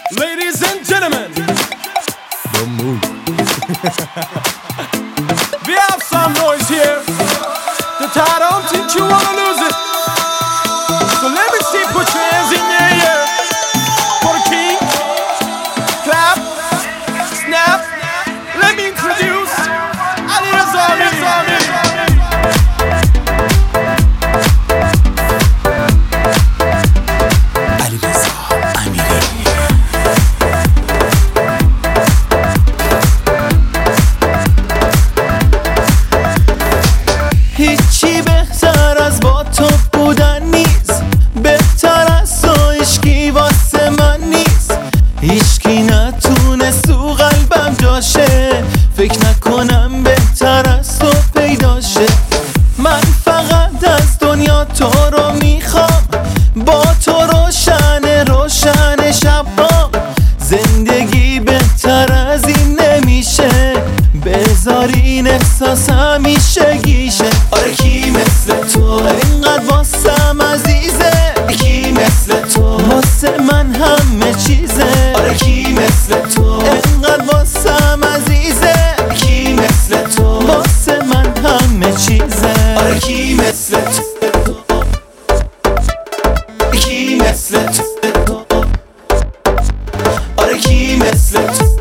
Ladies and gentlemen, Don't move. we have some noise here. The I don't think you wanna lose it. So let me see, put your hands in the air. For the king, clap, snap. Let me introduce Ali Razali. هیچی بهتر از با تو بودن نیست، بهتر از تو هیچکی واسه من نیست. هیچکی نتونه سو قلبم جاشه، فکر نکنم بهتر از تو پیداشه. من فقط از دنیا تو رو میخوام، با تو روشن شبام. زندگی بهتر از این نمیشه، بذار این احساس همیشگیشه. آره کی مثل تو اینقدر واسم عزیزه، کی مثل تو واسه من همه چیزه. آره کی مثل تو اینقدر واسم عزیزه، کی مثل تو واسه من همه چیزه. آره کی مثل تو، کی مثل تو، آره کی مثل تو.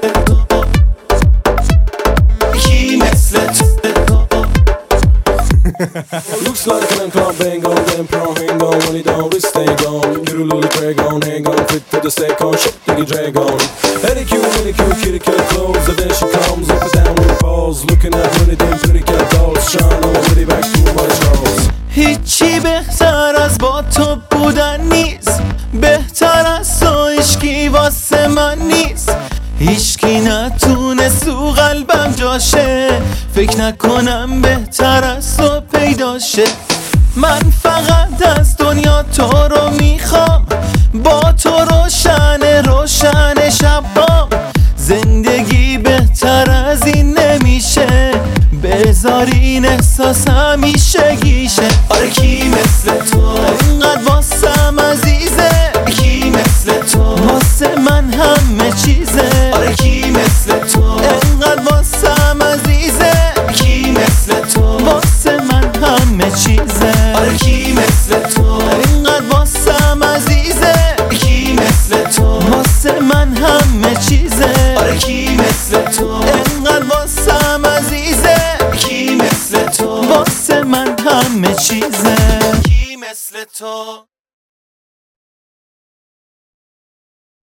Looks like an club bang on, then pro hang on, when it don't, we stay gone. Kuru lulu drag on, hang on, fit for the second, shit, diggy drag on. Any cute, kitty cat clothes, and then she comes up and down with balls, looking at when it ain't pretty cat dolls, shine on with it back to my Charles. هیچی بهتر از با تو بودن نیست، بهتر از تو هیچکی واسه من نیست. هیچکی نتونه سو قلبم جاشه، فکر نکنم بهتر از تو پیداشه. من فقط از دنیا تو رو میخوام، با تو روشن شبام. زندگی بهتر از این نمیشه، بذار این احساس همیشگیشه.